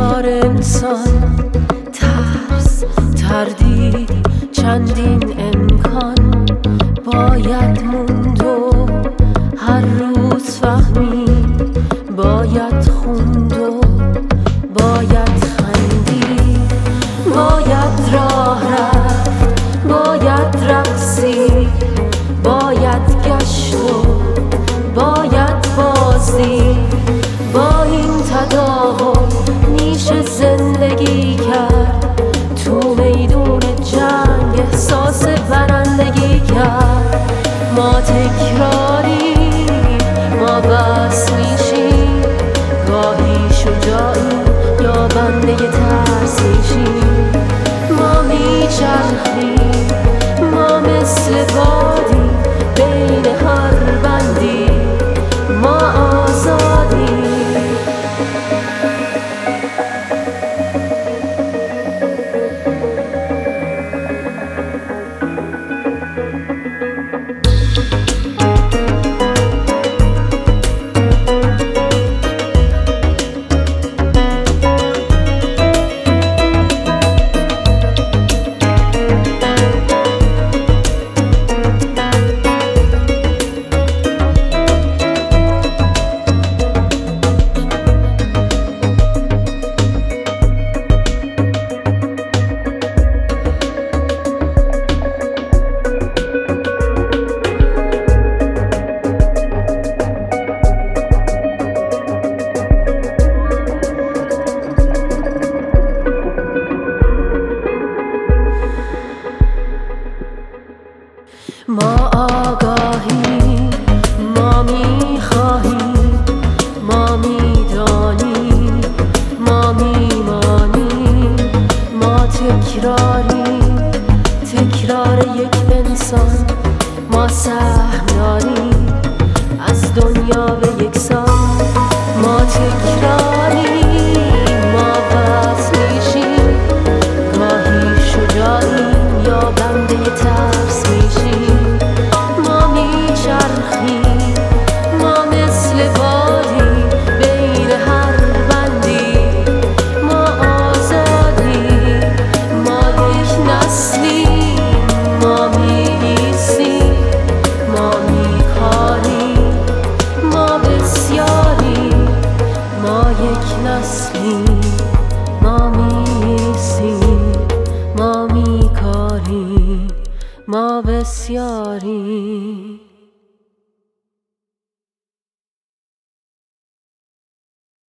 تکرار انسان، ترس، تردید، چندین امکان باید موند و هر روز فهمید، باید خوند و باید خندید، باید راه رفت، باید رقصید، باید گشت و باید بازدید، با این تداوم میشه زندگی کرد، تو میدون جنگ احساس برندگی کرد. ما تکراری، ما بس میشیم، گاهی شجاعی یا بنده ترس میشیم. ما میچرخیم، ما مثل بادی بین هر بندی، ما آزادیم. ما آگاهیم، ما میخواهیم، ما میدانیم، ما میمانیم. ما تکراریم، تکرار یک انسان. ما سهم داریم از دنیا به یکسان. ما تکراریم، ما بس میشیم، گاهی شجاعیم یا بنده ترس میشیم. ما مثل بادی بین هر بندی، ما آزادیم. ما یک نسلیم، ما می‌ایستیم، ما میکاریم، ما بسیاریم. ما یک نسلیم، ما می‌ایستیم، ما میکاریم، ما بسیاریم.